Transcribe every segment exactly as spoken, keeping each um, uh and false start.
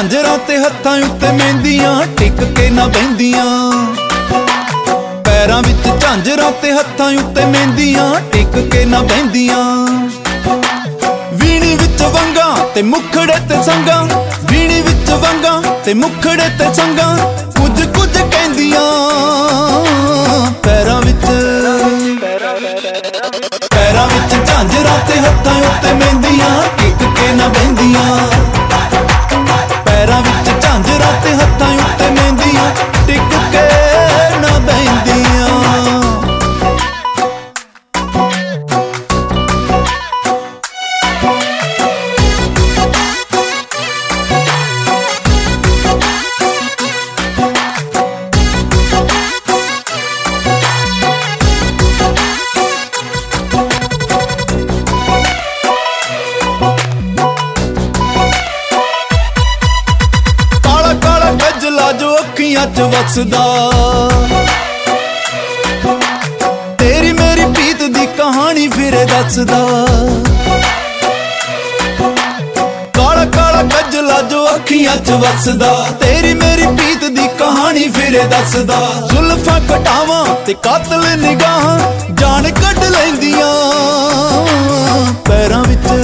झांजरां ते हत्थां उत्ते मेहंदियां टिक के ना बहिंदियां। पैरां विच झांजरां ते हत्थां उत्ते मेहंदियां टिक के ना बहिंदियां। वीणी विच वंगां ते मुखड़े ते संगां, वीणी विच वंगां ते मुखड़े ते संगां, कुछ कुछ कहंदियां। पैरां विच पैरां विच झांजरां ते हत्थां उत्ते मेहंदियां टिक के ना बहिंदियां। पैरां विच झांजरां ते हत्थां उत्ते मेहंदियां टिक के ना बहिंदियां। जो अखियां च वसदा तेरी मेरी प्रीत दी कहानी फिर दसदा। काला काला गजला जो अखियां च वसदा तेरी मेरी प्रीत दी कहानी फिर दसदा। जुल्फां कटावां ते कातल निगाहां जान कढ लैंदियां। पैरां विच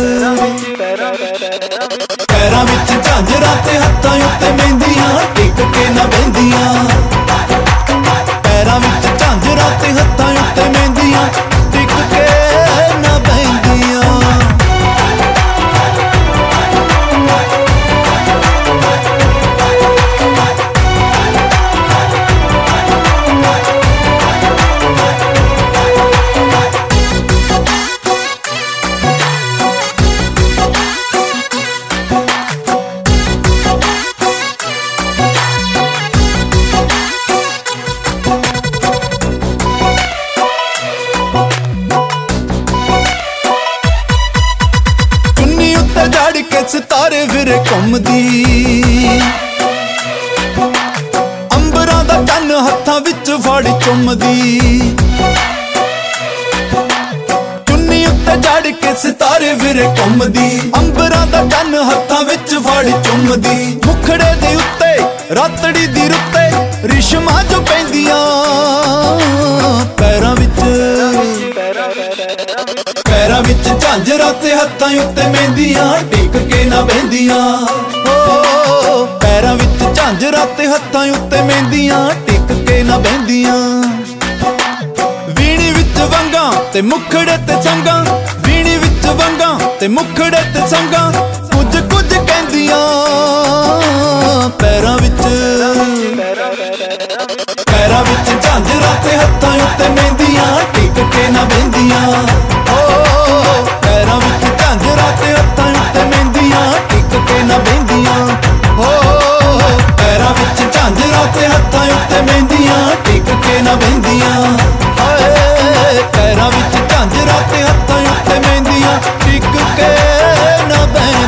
पैरां विच झांजरां ते हत्थां उत्ते मेहंदियां टिक के ना बहिंदियां। पैरां विच झांजरां ते हत्थां उत्ते मेहंदियां टिक के ना बहिंदियां। जड़ के सितारे फिर घूमदी, अंबरां दा चन्न हत्थां विच फड़ चुमदी। चुन्नी उत्ते जड़ के सितारे फिर घूमदी, अंबरां दा चन्न हत्थां विच फड़ चुमदी। मुखड़े दे उत्ते रातड़ी दी रुत्ते रिशमां जो पैंदियां। पैरां विच पैरां विच झांजरां ते हत्थां उत्ते मेहंदियां टिक के ना बहिंदियां। पैरां विच झांजरां ते हत्थां उत्ते मेहंदियां टिक के ना बहिंदियां। वीणी विच वंगां ते मुखड़े ते संगां, वीणी विच वंगां ते मुखड़े ते संगां, कुछ कुछ कहंदियां। पैरां विच पैरां विच झांजरां ते हत्थां उत्ते मेहंदियां टिक के ना बहिंदियां। पैरां विच झांजरां ते हत्थां उत्ते मेहंदियां टिक के ना बहिंदियां। पैरां विच झांजरां ते हत्थां उत्ते मेहंदियां टिक के ना बहिंदियां। पैरां विच झांजरां ते हत्थां उत्ते मेहंदियां टिक के ना बहिंदियां।